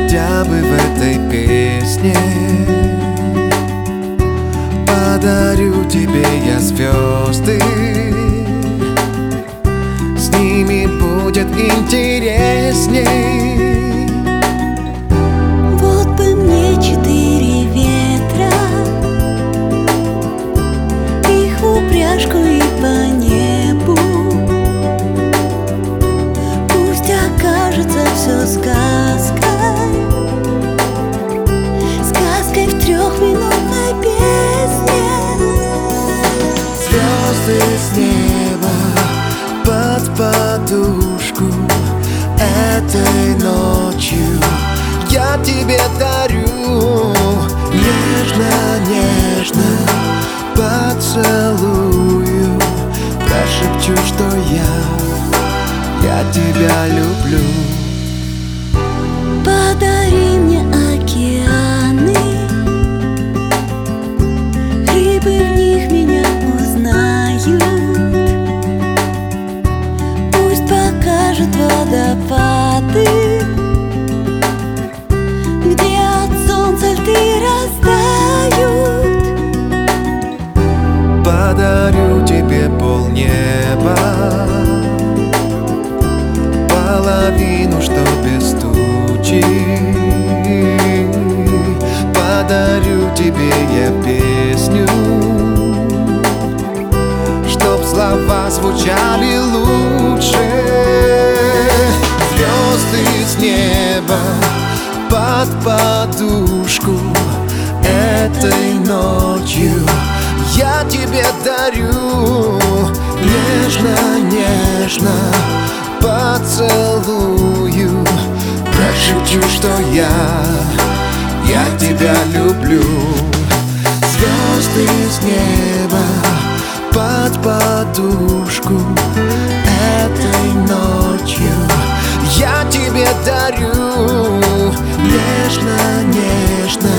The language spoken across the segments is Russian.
хотя бы в этой песне. Подарю тебе я звезды, с ними будет интересней. Вот бы мне 4 ветра, их в упряжку и по небу. Пусть окажется все сказкой, сказкой в 3-минутной песне. Звезды с неба под подушку этой ночью я тебе дарю. Нежно-нежно поцелую, прошепчу, что я тебя люблю. Подари мне океаны, рыбы в них меня узнают. Пусть покажут водопады, где от солнца льды растают. Подарю тебе полнеба, половину, что без тучи. Подарю тебе я песню, чтоб слова звучали лучше. Звезды с неба под подушку этой ночью я тебе дарю. Нежно-нежно поцелую, прошепчу, что я тебя люблю. Звезды с неба под подушку этой ночью я тебе дарю. Нежно-нежно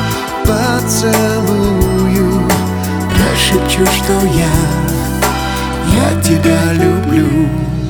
поцелую, прошепчу, что я тебя люблю.